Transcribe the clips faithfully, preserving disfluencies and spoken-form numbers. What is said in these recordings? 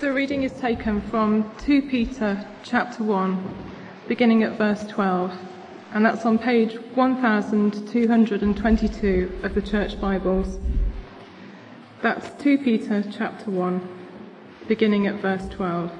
The reading is taken from Second Peter chapter one, beginning at verse twelve, and that's on page one thousand two hundred twenty-two of the Church Bibles. That's Second Peter chapter one, beginning at verse twelve.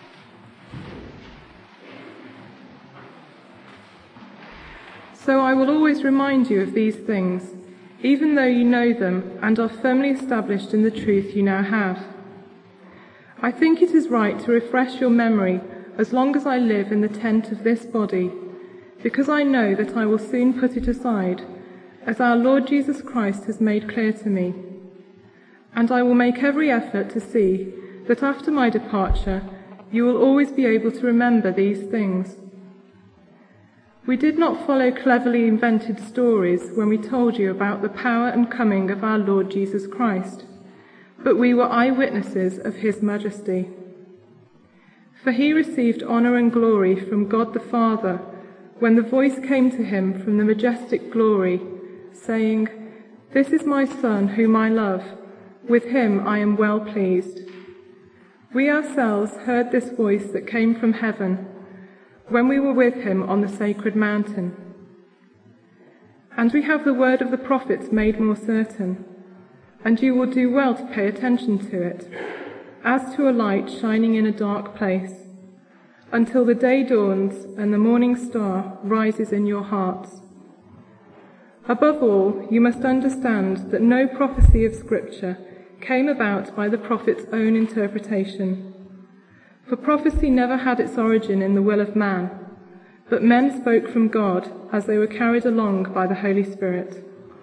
So I will always remind you of these things, even though you know them and are firmly established in the truth you now have. I think it is right to refresh your memory as long as I live in the tent of this body, because I know that I will soon put it aside, as our Lord Jesus Christ has made clear to me. And I will make every effort to see that after my departure you will always be able to remember these things. We did not follow cleverly invented stories when we told you about the power and coming of our Lord Jesus Christ, but we were eyewitnesses of his majesty. For he received honour and glory from God the Father when the voice came to him from the majestic glory, saying, "This is my Son whom I love, with him I am well pleased." We ourselves heard this voice that came from heaven when we were with him on the sacred mountain. And we have the word of the prophets made more certain, and you will do well to pay attention to it, as to a light shining in a dark place, until the day dawns and the morning star rises in your hearts. Above all, you must understand that no prophecy of Scripture came about by the prophet's own interpretation. For prophecy never had its origin in the will of man, but men spoke from God as they were carried along by the Holy Spirit.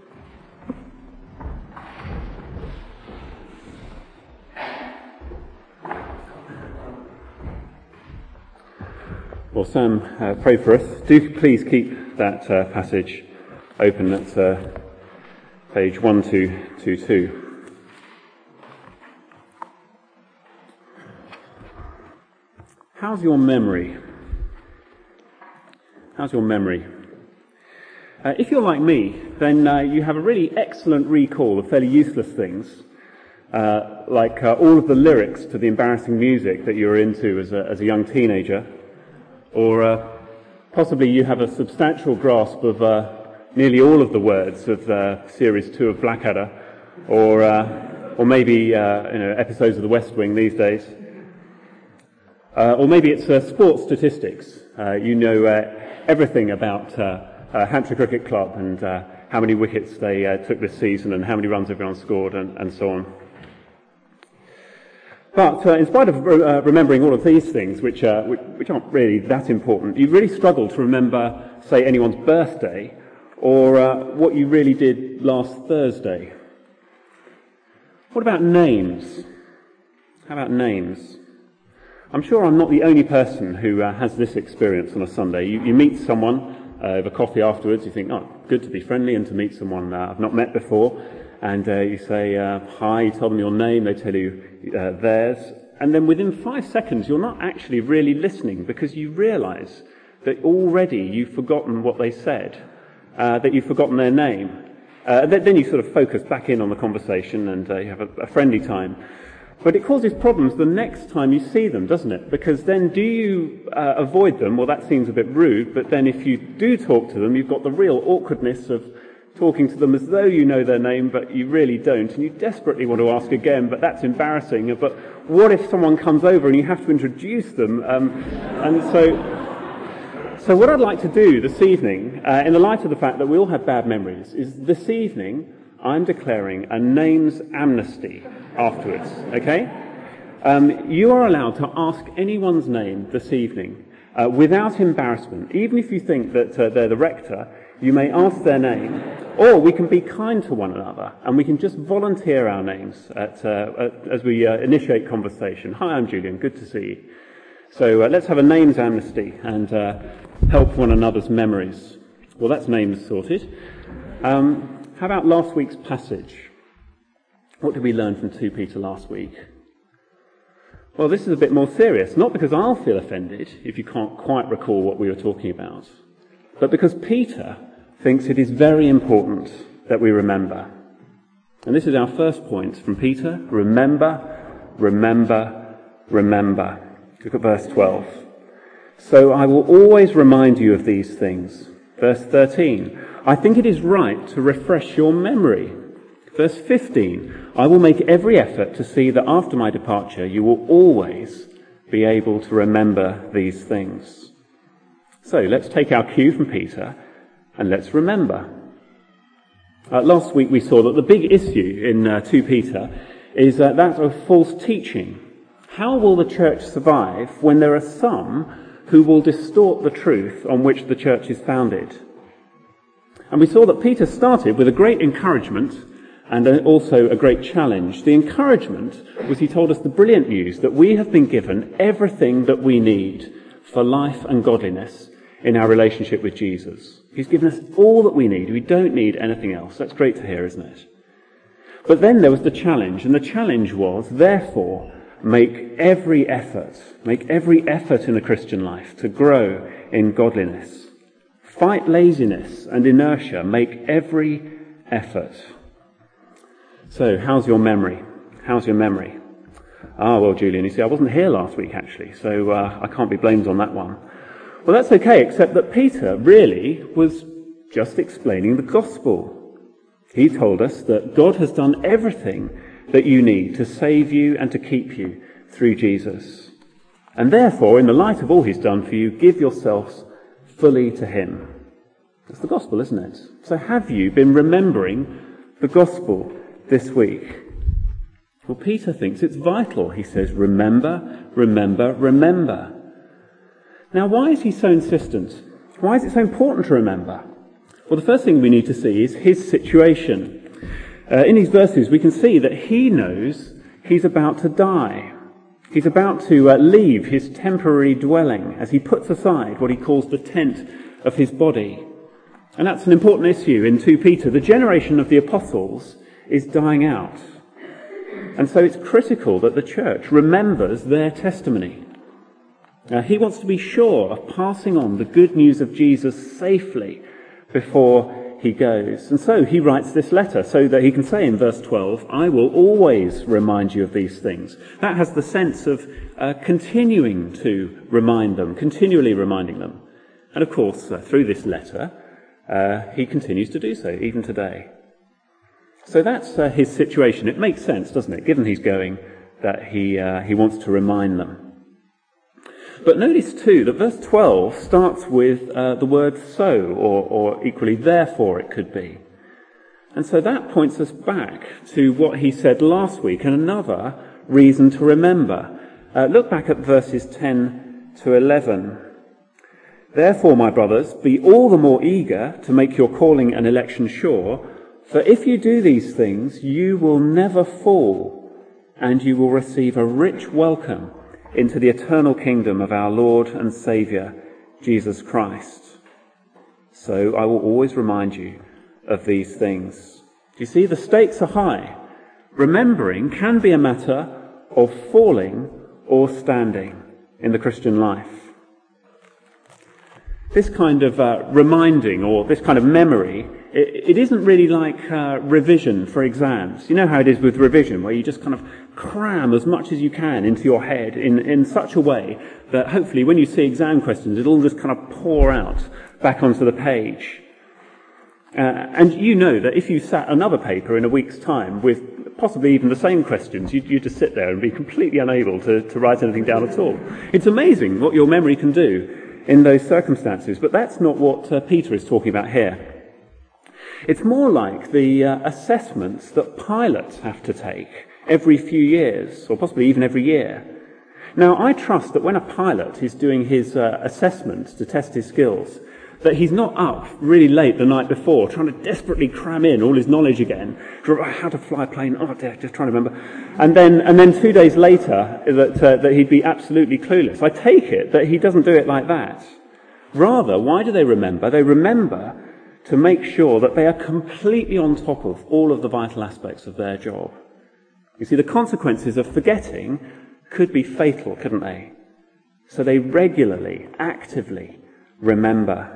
Well, Sam uh, prayed for us. Do please keep that uh, passage open at uh, page one two two two. How's your memory? How's your memory? Uh, if you're like me, then uh, you have a really excellent recall of fairly useless things, uh, like uh, all of the lyrics to the embarrassing music that you were into as a, as a young teenager. Or uh, possibly you have a substantial grasp of uh, nearly all of the words of uh, series two of Blackadder, or uh, or maybe uh, you know, episodes of The West Wing these days. Uh, or maybe it's uh, sports statistics. Uh, you know uh, everything about uh, uh, Hampshire Cricket Club and uh, how many wickets they uh, took this season and how many runs everyone scored and, and so on. But uh, in spite of uh, remembering all of these things, which, uh, which, which aren't really that important, you really struggle to remember, say, anyone's birthday or uh, what you really did last Thursday. What about names? How about names? I'm sure I'm not the only person who uh, has this experience on a Sunday. You, you meet someone uh, over coffee afterwards, you think, oh, good to be friendly and to meet someone uh, I've not met before. And uh, you say, uh, hi, you tell them your name, they tell you uh, theirs. And then within five seconds, you're not actually really listening because you realise that already you've forgotten what they said, uh, that you've forgotten their name. Uh, th- then you sort of focus back in on the conversation and uh, you have a, a friendly time. But it causes problems the next time you see them, doesn't it? Because then do you uh, avoid them? Well, that seems a bit rude. But then if you do talk to them, you've got the real awkwardness of talking to them as though you know their name, but you really don't, and you desperately want to ask again, but that's embarrassing. But what if someone comes over and you have to introduce them? Um, and so, so what I'd like to do this evening, uh, in the light of the fact that we all have bad memories, is this evening I'm declaring a names amnesty afterwards, okay? Um, you are allowed to ask anyone's name this evening uh, without embarrassment, even if you think that uh, they're the rector. You may ask their name, or we can be kind to one another, and we can just volunteer our names at, uh, at, as we uh, initiate conversation. Hi, I'm Julian, good to see you. So uh, let's have a names amnesty and uh, help one another's memories. Well, that's names sorted. Um, how about last week's passage? What did we learn from Second Peter last week? Well, this is a bit more serious, not because I'll feel offended if you can't quite recall what we were talking about, but because Peter thinks it is very important that we remember. And this is our first point from Peter. Remember, remember, remember. Look at verse twelve. So I will always remind you of these things. Verse thirteen. I think it is right to refresh your memory. Verse fifteen. I will make every effort to see that after my departure you will always be able to remember these things. So let's take our cue from Peter and let's remember. Uh, last week we saw that the big issue in uh, Second Peter is uh, that of false teaching. How will the church survive when there are some who will distort the truth on which the church is founded? And we saw that Peter started with a great encouragement and also a great challenge. The encouragement was he told us the brilliant news that we have been given everything that we need for life and godliness in our relationship with Jesus. He's given us all that we need. We don't need anything else. That's great to hear, isn't it? But then there was the challenge, and the challenge was, therefore, make every effort, make every effort in the Christian life to grow in godliness. Fight laziness and inertia. Make every effort. So, how's your memory? How's your memory? Ah, well, Julian, you see, I wasn't here last week, actually, so uh, I can't be blamed on that one. Well, that's okay, except that Peter really was just explaining the gospel. He told us that God has done everything that you need to save you and to keep you through Jesus. And therefore, in the light of all he's done for you, give yourselves fully to him. That's the gospel, isn't it? So have you been remembering the gospel this week? Well, Peter thinks it's vital. He says, remember, remember, remember. Now, why is he so insistent? Why is it so important to remember? Well, the first thing we need to see is his situation. Uh, in these verses, we can see that he knows he's about to die. He's about to uh, leave his temporary dwelling as he puts aside what he calls the tent of his body. And that's an important issue in Second Peter. The generation of the apostles is dying out. And so it's critical that the church remembers their testimony. Now, he wants to be sure of passing on the good news of Jesus safely before he goes. And so he writes this letter so that he can say in verse twelve, I will always remind you of these things. That has the sense of uh, continuing to remind them, continually reminding them. And of course, uh, through this letter, uh, he continues to do so, even today. So that's uh, his situation. It makes sense, doesn't it, given he's going, that he uh, he wants to remind them. But notice too that verse twelve starts with uh, the word so, or, or equally therefore it could be. And so that points us back to what he said last week, and another reason to remember. Uh, look back at verses ten to eleven. Therefore, my brothers, be all the more eager to make your calling and election sure, for if you do these things, you will never fall, and you will receive a rich welcome into the eternal kingdom of our Lord and Saviour, Jesus Christ. So I will always remind you of these things. You see, the stakes are high. Remembering can be a matter of falling or standing in the Christian life. This kind of uh, reminding or this kind of memory, it, it isn't really like uh, revision for exams. You know how it is with revision, where you just kind of cram as much as you can into your head in, in such a way that hopefully when you see exam questions, it'll just kind of pour out back onto the page. Uh, and you know that if you sat another paper in a week's time with possibly even the same questions, you'd, you'd just sit there and be completely unable to, to write anything down at all. It's amazing what your memory can do in those circumstances, but that's not what uh, Peter is talking about here. It's more like the uh, assessments that pilots have to take every few years, or possibly even every year. Now, I trust that when a pilot is doing his uh, assessments to test his skills, that he's not up really late the night before trying to desperately cram in all his knowledge again, how to fly a plane, oh dear, just trying to remember. And then and then two days later, that, uh, that he'd be absolutely clueless. I take it that he doesn't do it like that. Rather, why do they remember? They remember to make sure that they are completely on top of all of the vital aspects of their job. You see, the consequences of forgetting could be fatal, couldn't they? So they regularly, actively remember.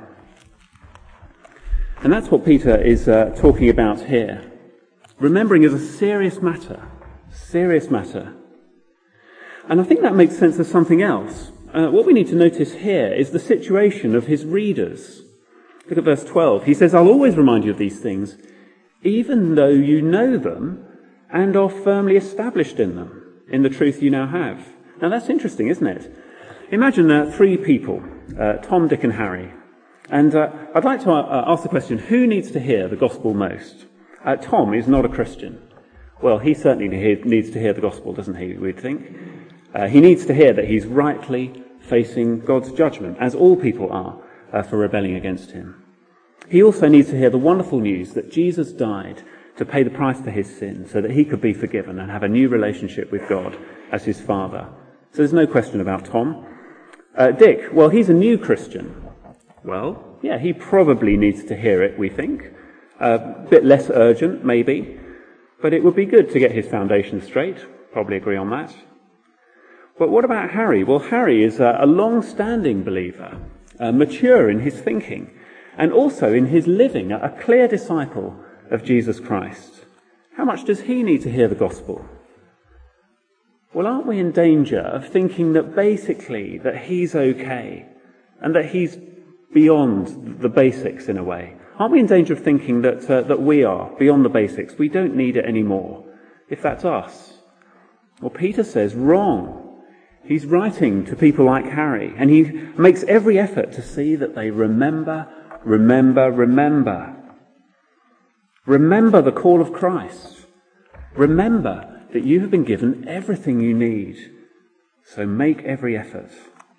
And that's what Peter is uh, talking about here. Remembering is a serious matter. Serious matter. And I think that makes sense of something else. Uh, what we need to notice here is the situation of his readers. Look at verse twelve. He says, I'll always remind you of these things, even though you know them and are firmly established in them, in the truth you now have. Now that's interesting, isn't it? Imagine uh, three people, uh, Tom, Dick and Harry. And uh, I'd like to uh, ask the question, who needs to hear the gospel most? Uh, Tom is not a Christian. Well, he certainly he- needs to hear the gospel, doesn't he, we'd think? Uh, he needs to hear that he's rightly facing God's judgment, as all people are, uh, for rebelling against him. He also needs to hear the wonderful news that Jesus died to pay the price for his sin so that he could be forgiven and have a new relationship with God as his Father. So there's no question about Tom. Uh, Dick, well, he's a new Christian. Well, yeah, he probably needs to hear it, we think. A uh, bit less urgent, maybe. But it would be good to get his foundation straight. Probably agree on that. But what about Harry? Well, Harry is a, a long-standing believer, uh, mature in his thinking, and also in his living, a clear disciple of Jesus Christ. How much does he need to hear the gospel? Well, aren't we in danger of thinking that basically that he's okay and that he's beyond the basics in a way? Aren't we in danger of thinking that uh, that we are beyond the basics? We don't need it anymore, if that's us. Well, Peter says wrong. He's writing to people like Harry, and he makes every effort to see that they remember, remember, remember. Remember the call of Christ. Remember that you have been given everything you need. So make every effort.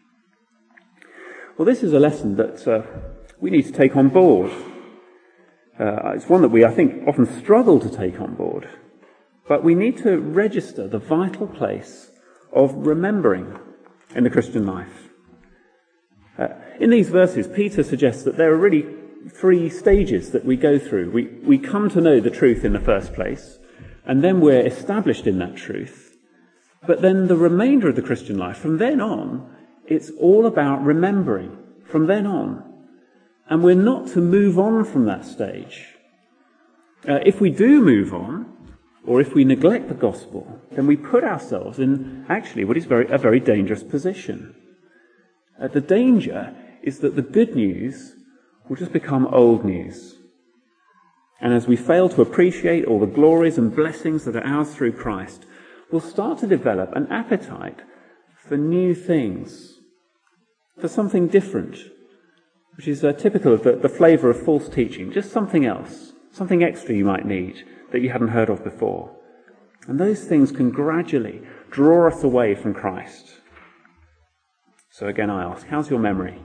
Well, this is a lesson that uh, we need to take on board. Uh, it's one that we, I think, often struggle to take on board. But we need to register the vital place of remembering in the Christian life. Uh, in these verses, Peter suggests that there are really three stages that we go through. We, we come to know the truth in the first place, and then we're established in that truth. But then the remainder of the Christian life, from then on, it's all about remembering, from then on. And we're not to move on from that stage. Uh, if we do move on, or if we neglect the gospel, then we put ourselves in actually what is very, a very dangerous position. Uh, the danger is that the good news will just become old news. And as we fail to appreciate all the glories and blessings that are ours through Christ, we'll start to develop an appetite for new things, for something different, which is uh, typical of the, the flavour of false teaching, just something else, something extra you might need that you hadn't heard of before. And those things can gradually draw us away from Christ. So again I ask, how's your memory?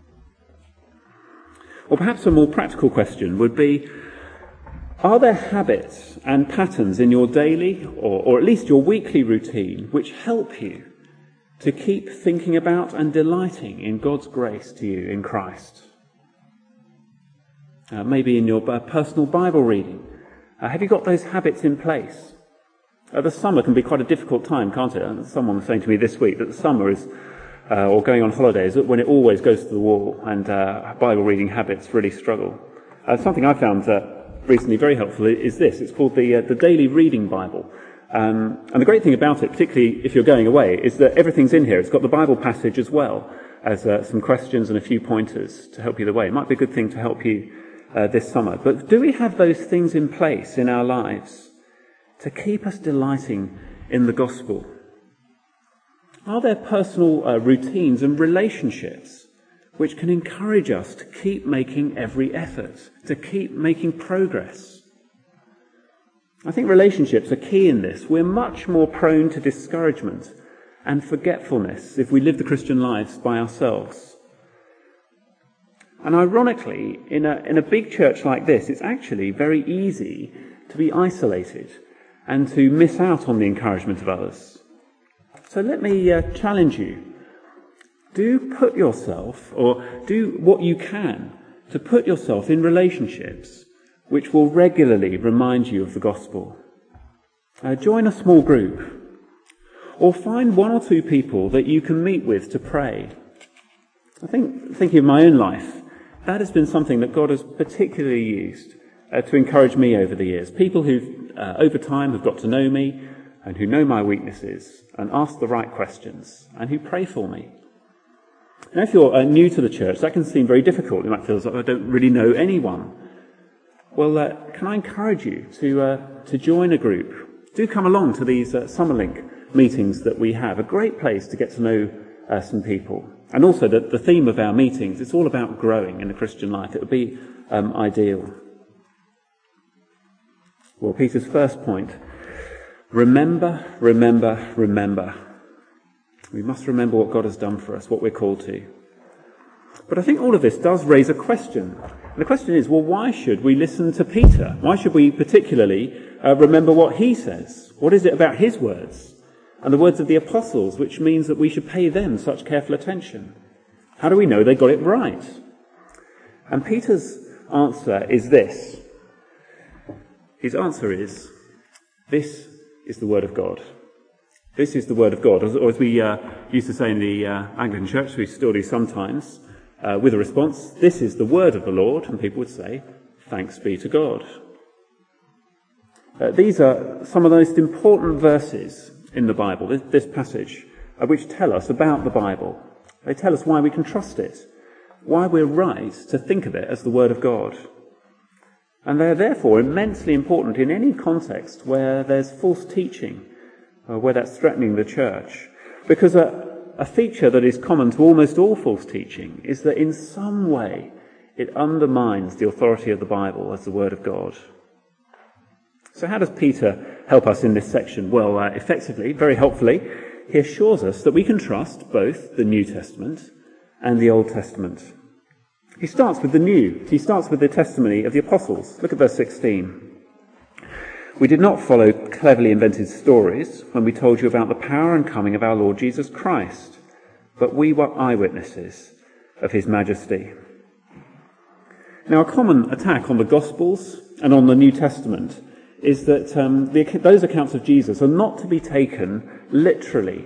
Or perhaps a more practical question would be, are there habits and patterns in your daily, or, or at least your weekly routine, which help you to keep thinking about and delighting in God's grace to you in Christ? Uh, maybe in your uh, personal Bible reading. Uh, have you got those habits in place? Uh, the summer can be quite a difficult time, can't it? And someone was saying to me this week that the summer is, uh, or going on holidays, when it always goes to the wall, and uh, Bible reading habits really struggle. Uh, something I found uh, recently very helpful is this. It's called the uh, the Daily Reading Bible. Um, and the great thing about it, particularly if you're going away, is that everything's in here. It's got the Bible passage as well as uh, some questions and a few pointers to help you the way. It might be a good thing to help you Uh, this summer. But do we have those things in place in our lives to keep us delighting in the gospel? Are there personal uh, routines and relationships which can encourage us to keep making every effort, to keep making progress? I think relationships are key in this. We're much more prone to discouragement and forgetfulness if we live the Christian lives by ourselves. And ironically, in a, in a big church like this, it's actually very easy to be isolated and to miss out on the encouragement of others. So let me uh, challenge you. Do put yourself, or do what you can, to put yourself in relationships which will regularly remind you of the gospel. Uh, join a small group, or find one or two people that you can meet with to pray. I think, thinking of my own life, that has been something that God has particularly used uh, to encourage me over the years. People who, uh, over time, have got to know me, and who know my weaknesses and ask the right questions and who pray for me. Now, if you're uh, new to the church, that can seem very difficult. You might feel like I don't really know anyone. Well, uh, can I encourage you to uh, to join a group? Do come along to these uh, Summerlink meetings that we have. A great place to get to know uh, some people. And also the, the theme of our meetings, it's all about growing in the Christian life. It would be um, ideal. Well, Peter's first point, remember, remember, remember. We must remember what God has done for us, what we're called to. But I think all of this does raise a question. And the question is, well, why should we listen to Peter? Why should we particularly uh, remember what he says? What is it about his words and the words of the apostles which means that we should pay them such careful attention? How do we know they got it right? And Peter's answer is this. His answer is, this is the word of God. This is the word of God. As, or as we uh, used to say in the uh, Anglican Church, we still do sometimes, uh, with a response, this is the word of the Lord, and people would say, thanks be to God. Uh, these are some of the most important verses in the Bible, this, this passage, uh, which tell us about the Bible. They tell us why we can trust it, why we're right to think of it as the word of God. And they're therefore immensely important in any context where there's false teaching, or where that's threatening the church. Because a, a feature that is common to almost all false teaching is that in some way it undermines the authority of the Bible as the word of God. So how does Peter help us in this section? Well, uh, effectively, very helpfully, he assures us that we can trust both the New Testament and the Old Testament. He starts with the New. He starts with the testimony of the apostles. Look at verse sixteen. We did not follow cleverly invented stories when we told you about the power and coming of our Lord Jesus Christ, but we were eyewitnesses of his majesty. Now, a common attack on the Gospels and on the New Testament is that um, the, those accounts of Jesus are not to be taken literally.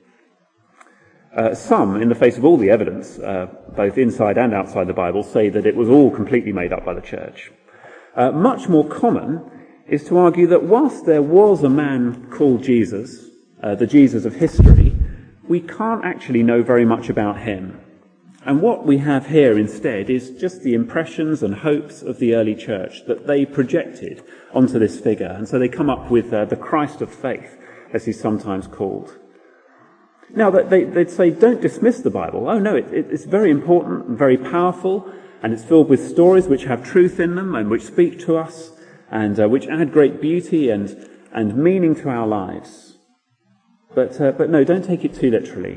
Uh, some, in the face of all the evidence, uh, both inside and outside the Bible, say that it was all completely made up by the church. Uh, much more common is to argue that whilst there was a man called Jesus, uh, the Jesus of history, we can't actually know very much about him. And what we have here instead is just the impressions and hopes of the early church that they projected onto this figure. And so they come up with uh, the Christ of faith, as he's sometimes called. Now, they, they'd say, don't dismiss the Bible. Oh no, it, it, it's very important and very powerful, and it's filled with stories which have truth in them and which speak to us, and uh, which add great beauty and, and meaning to our lives. But, uh, but no, don't take it too literally.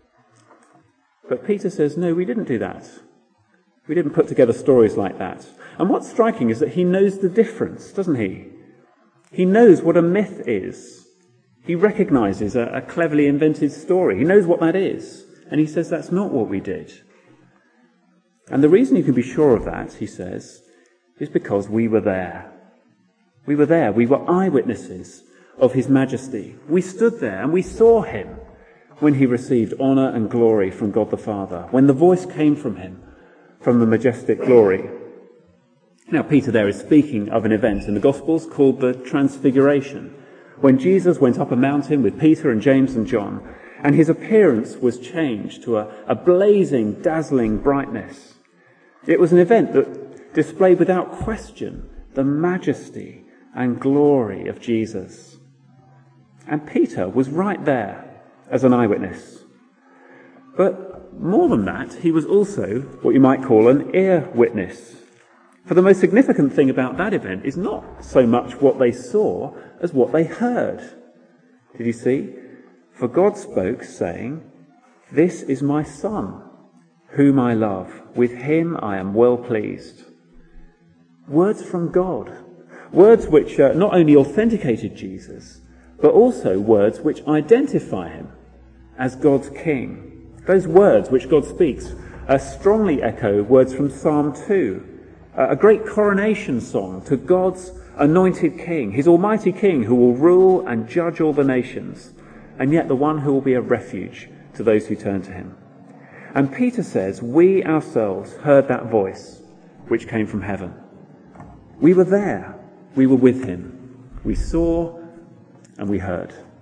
But Peter says, no, we didn't do that. We didn't put together stories like that. And what's striking is that he knows the difference, doesn't he? He knows what a myth is. He recognizes a, a cleverly invented story. He knows what that is. And he says that's not what we did. And the reason you can be sure of that, he says, is because we were there. We were there. We were eyewitnesses of his majesty. We stood there and we saw him when he received honour and glory from God the Father, when the voice came from him, from the majestic glory. Now, Peter there is speaking of an event in the Gospels called the Transfiguration, when Jesus went up a mountain with Peter and James and John, and his appearance was changed to a, a blazing, dazzling brightness. It was an event that displayed without question the majesty and glory of Jesus. And Peter was right there as an eyewitness. But more than that, he was also what you might call an ear witness. For the most significant thing about that event is not so much what they saw as what they heard. Did you see? For God spoke, saying, "This is my Son, whom I love. With him I am well pleased." Words from God. Words which uh, not only authenticated Jesus, but also words which identify him as God's King. Those words which God speaks uh, strongly echo words from Psalm two, uh, a great coronation song to God's anointed King, his almighty King who will rule and judge all the nations, and yet the one who will be a refuge to those who turn to him. And Peter says, we ourselves heard that voice which came from heaven. We were there. We were with him. We saw and we heard.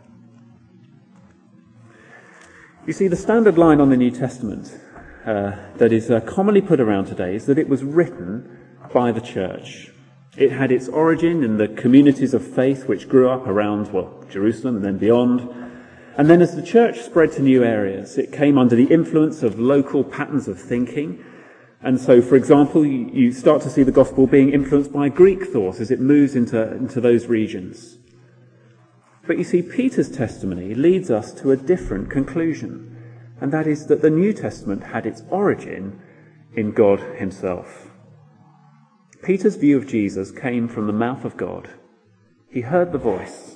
You see, the standard line on the New Testament uh, that is uh, commonly put around today is that it was written by the church. It had its origin in the communities of faith which grew up around, well, Jerusalem and then beyond. And then as the church spread to new areas, it came under the influence of local patterns of thinking. And so, for example, you, you start to see the gospel being influenced by Greek thought as it moves into, into those regions. But you see, Peter's testimony leads us to a different conclusion, and that is that the New Testament had its origin in God himself. Peter's view of Jesus came from the mouth of God. He heard the voice.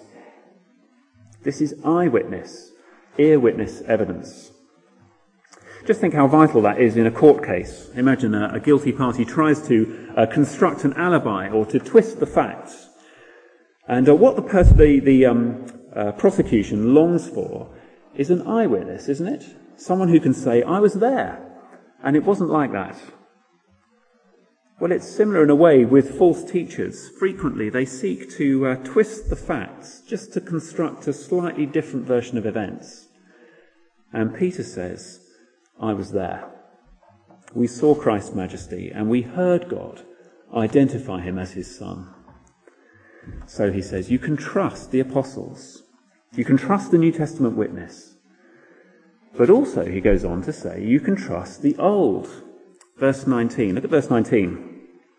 This is eyewitness, ear witness evidence. Just think how vital that is in a court case. Imagine a, a guilty party tries to uh, construct an alibi or to twist the facts. And uh, what the, pers- the, the um, uh, prosecution longs for is an eyewitness, isn't it? Someone who can say, I was there, and it wasn't like that. Well, it's similar in a way with false teachers. Frequently, they seek to uh, twist the facts just to construct a slightly different version of events. And Peter says, I was there. We saw Christ's majesty, and we heard God identify him as his son. So he says, you can trust the apostles. You can trust the New Testament witness. But also, he goes on to say, you can trust the old. Verse nineteen. Look at verse nineteen.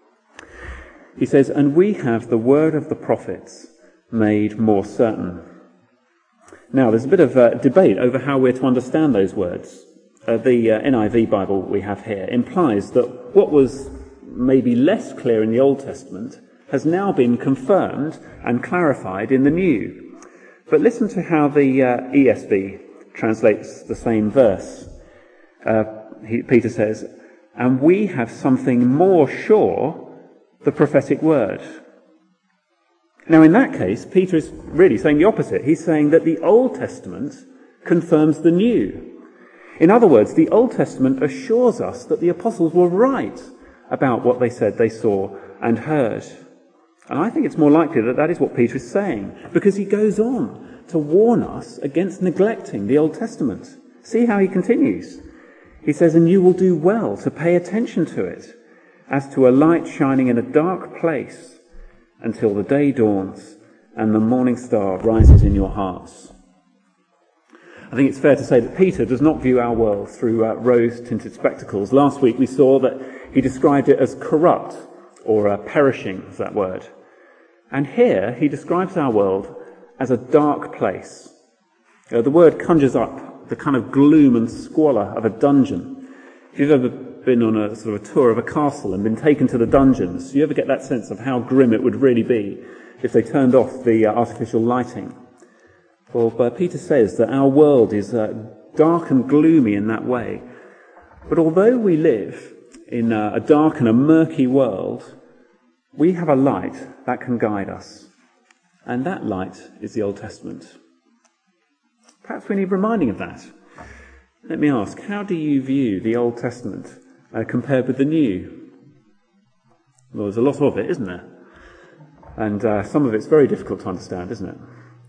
He says, and we have the word of the prophets made more certain. Now, there's a bit of uh, debate over how we're to understand those words. Uh, the uh, N I V Bible we have here implies that what was maybe less clear in the Old Testament has now been confirmed and clarified in the New. But listen to how the uh, E S V translates the same verse. Uh, he, Peter says, and we have something more sure, the prophetic word. Now in that case, Peter is really saying the opposite. He's saying that the Old Testament confirms the New. In other words, the Old Testament assures us that the apostles were right about what they said they saw and heard. And I think it's more likely that that is what Peter is saying, because he goes on to warn us against neglecting the Old Testament. See how he continues. He says, and you will do well to pay attention to it, as to a light shining in a dark place, until the day dawns and the morning star rises in your hearts. I think it's fair to say that Peter does not view our world through uh, rose-tinted spectacles. Last week we saw that he described it as corrupt, or uh, perishing, is that word. And here he describes our world as a dark place. Uh, the word conjures up the kind of gloom and squalor of a dungeon. If you've ever been on a sort of a tour of a castle and been taken to the dungeons, you ever get that sense of how grim it would really be if they turned off the uh, artificial lighting? Well, but Peter says that our world is uh, dark and gloomy in that way. But although we live in uh, a dark and a murky world, we have a light that can guide us. And that light is the Old Testament. Perhaps we need reminding of that. Let me ask, how do you view the Old Testament uh, compared with the New? Well, there's a lot of it, isn't there? And uh, some of it's very difficult to understand, isn't it?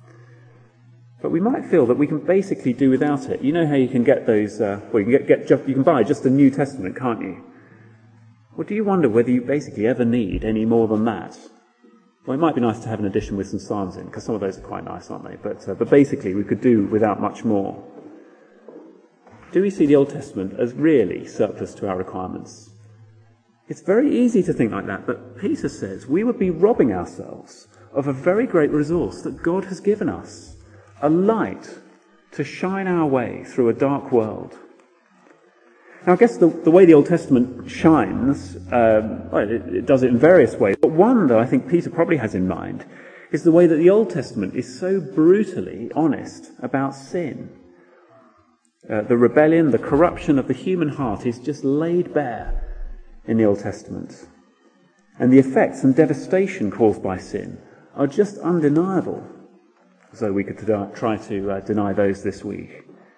But we might feel that we can basically do without it. You know how you can get those, uh, well, you can get, get just, you can buy just the New Testament, can't you? Well, do you wonder whether you basically ever need any more than that? Well, it might be nice to have an edition with some psalms in, because some of those are quite nice, aren't they? But, uh, but basically, we could do without much more. Do we see the Old Testament as really surplus to our requirements? It's very easy to think like that, but Peter says we would be robbing ourselves of a very great resource that God has given us, a light to shine our way through a dark world. Now, I guess the, the way the Old Testament shines, um, well, it, it does it in various ways, but one that I think Peter probably has in mind is the way that the Old Testament is so brutally honest about sin. Uh, the rebellion, the corruption of the human heart is just laid bare in the Old Testament. And the effects and devastation caused by sin are just undeniable, so we could try to uh, deny those this week.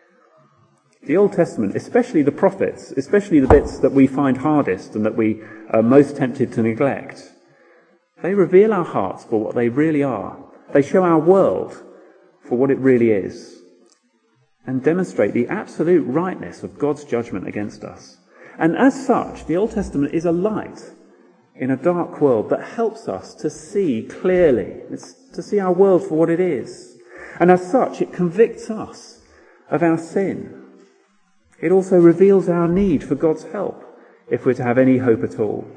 The Old Testament, especially the prophets, especially the bits that we find hardest and that we are most tempted to neglect, they reveal our hearts for what they really are. They show our world for what it really is. and demonstrate the absolute rightness of God's judgment against us. And as such, the Old Testament is a light in a dark world that helps us to see clearly, it's to see our world for what it is. And as such, it convicts us of our sin. It also reveals our need for God's help if we're to have any hope at all.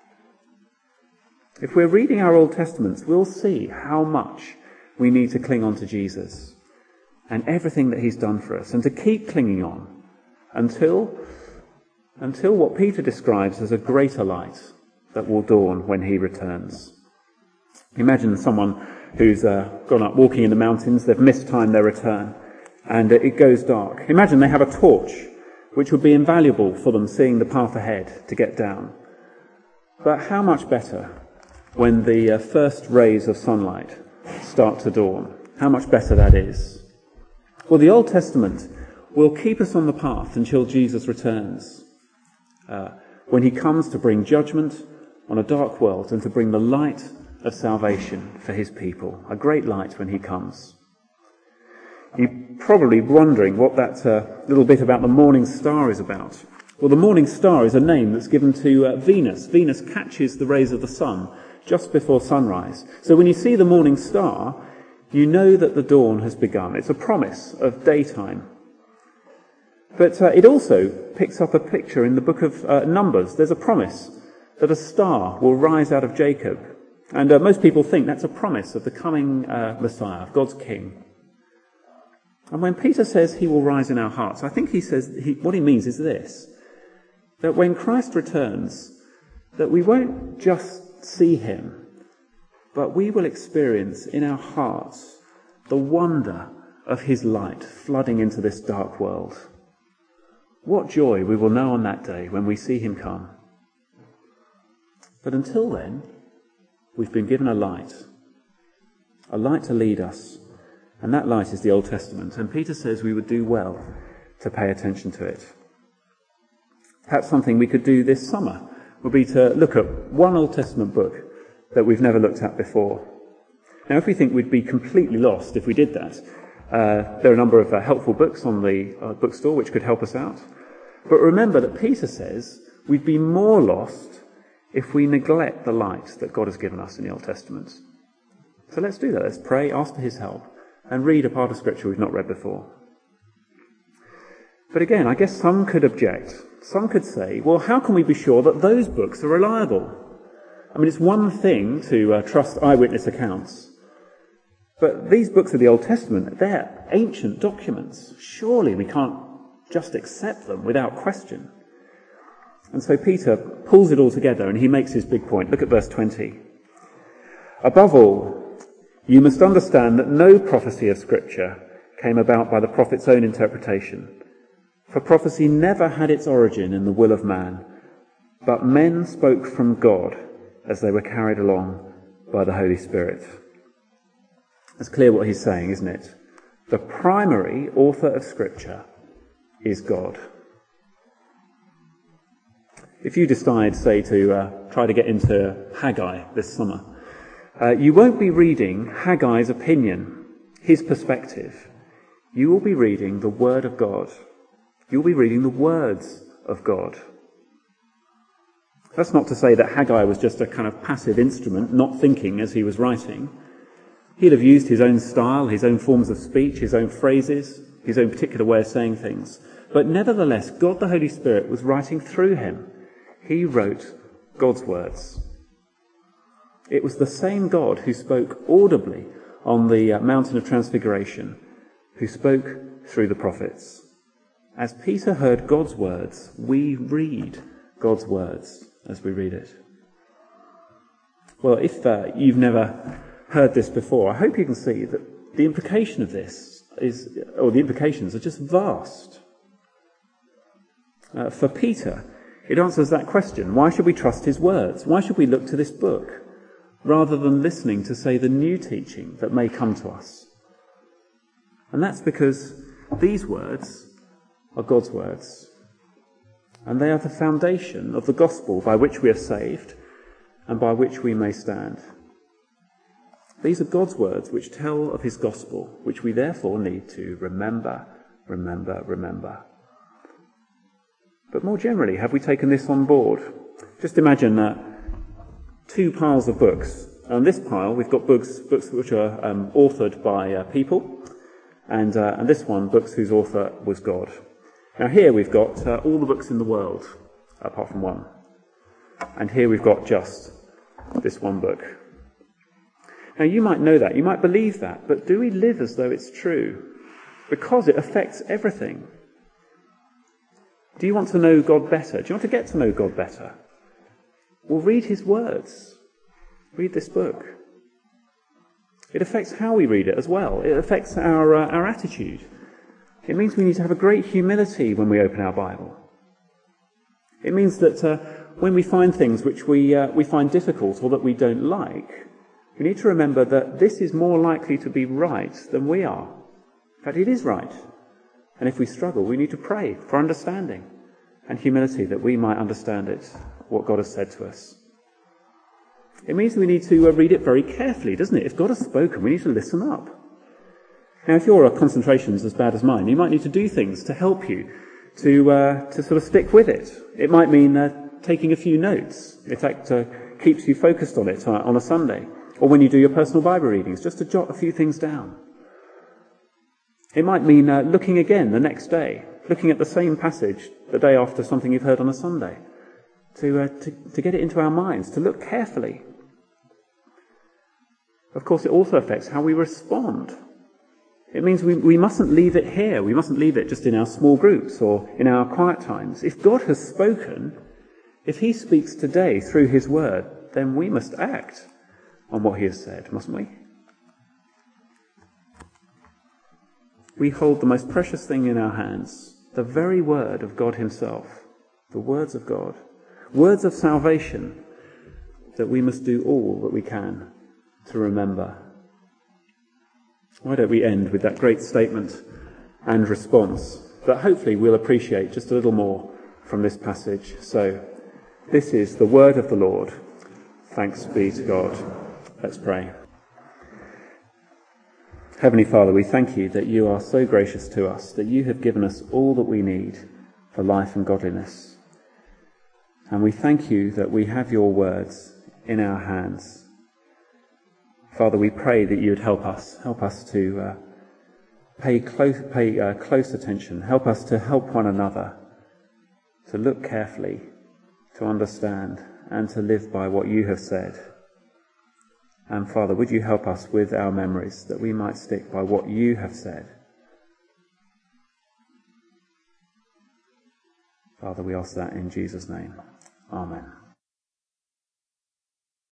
If we're reading our Old Testaments, we'll see how much we need to cling on to Jesus and everything that he's done for us, and to keep clinging on until, until what Peter describes as a greater light that will dawn when he returns. Imagine someone who's uh, gone up walking in the mountains, they've missed time their return, and it goes dark. Imagine they have a torch, which would be invaluable for them seeing the path ahead to get down. But how much better when the uh, first rays of sunlight start to dawn? How much better that is. Well, the Old Testament will keep us on the path until Jesus returns, uh, when he comes to bring judgment on a dark world and to bring the light of salvation for his people, a great light when he comes. You're probably wondering what that uh, little bit about the morning star is about. Well, the morning star is a name that's given to uh, Venus. Venus catches the rays of the sun just before sunrise. So when you see the morning star, you know that the dawn has begun. It's a promise of daytime. But uh, it also picks up a picture in the book of uh, Numbers. There's a promise that a star will rise out of Jacob. And uh, most people think that's a promise of the coming uh, Messiah, of God's King. And when Peter says he will rise in our hearts, I think he says he, what he means is this, that when Christ returns, that we won't just see him, but we will experience in our hearts the wonder of his light flooding into this dark world. What joy we will know on that day when we see him come. But until then, we've been given a light, a light to lead us, and that light is the Old Testament, and Peter says we would do well to pay attention to it. Perhaps something we could do this summer would be to look at one Old Testament book that we've never looked at before. Now, if we think we'd be completely lost if we did that, uh, there are a number of uh, helpful books on the uh, bookstore which could help us out. But remember that Peter says we'd be more lost if we neglect the light that God has given us in the Old Testament. So let's do that. Let's pray, ask for his help, and read a part of Scripture we've not read before. But again, I guess some could object. Some could say, well, how can we be sure that those books are reliable? I mean, it's one thing to uh, trust eyewitness accounts, but these books of the Old Testament, they're ancient documents. Surely we can't just accept them without question. And so Peter pulls it all together and he makes his big point. Look at verse twenty. Above all, you must understand that no prophecy of Scripture came about by the prophet's own interpretation. For prophecy never had its origin in the will of man, but men spoke from God as they were carried along by the Holy Spirit. It's clear what he's saying, isn't it? The primary author of Scripture is God. If you decide, say, to uh, try to get into Haggai this summer, uh, you won't be reading Haggai's opinion, his perspective. You will be reading the Word of God. You'll be reading the words of God. That's not to say that Haggai was just a kind of passive instrument, not thinking as he was writing. He'd have used his own style, his own forms of speech, his own phrases, his own particular way of saying things. But nevertheless, God the Holy Spirit was writing through him. He wrote God's words. It was the same God who spoke audibly on the Mountain of Transfiguration, who spoke through the prophets. As Peter heard God's words, we read God's words as we read it. Well, if uh, you've never heard this before, I hope you can see that the implication of this is, or the implications are just vast. Uh, for Peter, it answers that question. Why should we trust his words? Why should we look to this book rather than listening to, say, the new teaching that may come to us? And that's because these words are God's words. And they are the foundation of the gospel by which we are saved and by which we may stand. These are God's words which tell of his gospel, which we therefore need to remember remember, remember. But more generally, have we taken this on board? Just imagine uh, two piles of books. On this pile, we've got books, books which are um, authored by uh, people, and, uh, and this one, books whose author was God. Now here we've got uh, all the books in the world, apart from one. And here we've got just this one book. Now you might know that, you might believe that, but do we live as though it's true? Because it affects everything. Do you want to know God better? Do you want to get to know God better? Well, read his words. Read this book. It affects how we read it as well. It affects our uh, our attitude. It means we need to have a great humility when we open our Bible. It means that uh, when we find things which we uh, we find difficult or that we don't like, we need to remember that this is more likely to be right than we are. In fact, it is right. And if we struggle, we need to pray for understanding and humility that we might understand it, what God has said to us. It means we need to uh, read it very carefully, doesn't it? If God has spoken, we need to listen up. Now, if your concentration's as bad as mine, you might need to do things to help you to uh, to sort of stick with it. It might mean uh, taking a few notes, if that uh, keeps you focused on it uh, on a Sunday, or when you do your personal Bible readings, just to jot a few things down. It might mean uh, looking again the next day, looking at the same passage the day after something you've heard on a Sunday, to, uh, to, to get it into our minds, to look carefully. Of course, it also affects how we respond. It means we, we mustn't leave it here. We mustn't leave it just in our small groups or in our quiet times. If God has spoken, if he speaks today through his word, then we must act on what he has said, mustn't we? We hold the most precious thing in our hands, the very word of God himself, the words of God, words of salvation that we must do all that we can to remember. Why don't we end with that great statement and response that hopefully we'll appreciate just a little more from this passage. So, this is the word of the Lord. Thanks be to God. Let's pray. Heavenly Father, we thank you that you are so gracious to us, that you have given us all that we need for life and godliness. And we thank you that we have your words in our hands. Father, we pray that you would help us, help us to uh, pay close, pay uh, close attention, help us to help one another, to look carefully, to understand, and to live by what you have said. And Father, would you help us with our memories, that we might stick by what you have said. Father, we ask that in Jesus' name. Amen.